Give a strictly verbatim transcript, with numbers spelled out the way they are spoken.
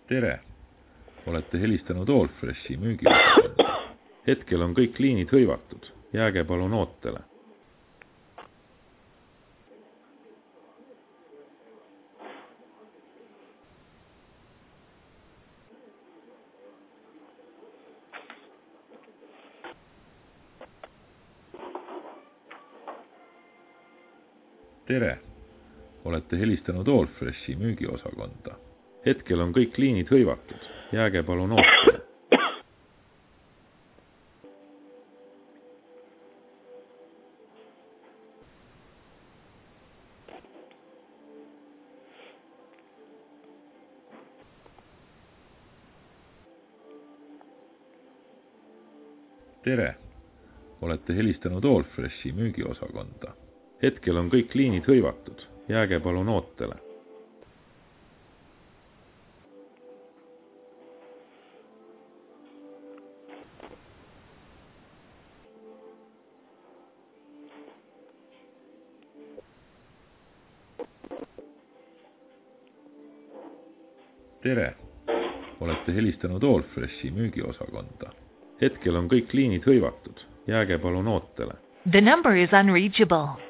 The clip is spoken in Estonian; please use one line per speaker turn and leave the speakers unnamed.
Tere! Olete helistanud Allfreshi müügiosakonda. Hetkel on kõik liinid hõivatud. Jääge palun ootele. Tere! Olete helistanud Allfreshi müügiosakonda. Hetkel on kõik liinid hõivatud. Jääge palun ootele. Tere! Olete helistanud Allfreshi müügiosakonda. Hetkel on kõik liinid hõivatud. Jääge palun ootele. Tere! Olete helistanud Allfreshi müügiosakonda. Hetkel on kõik liinid hõivatud. Jääge palun ootele.
The number is unreachable.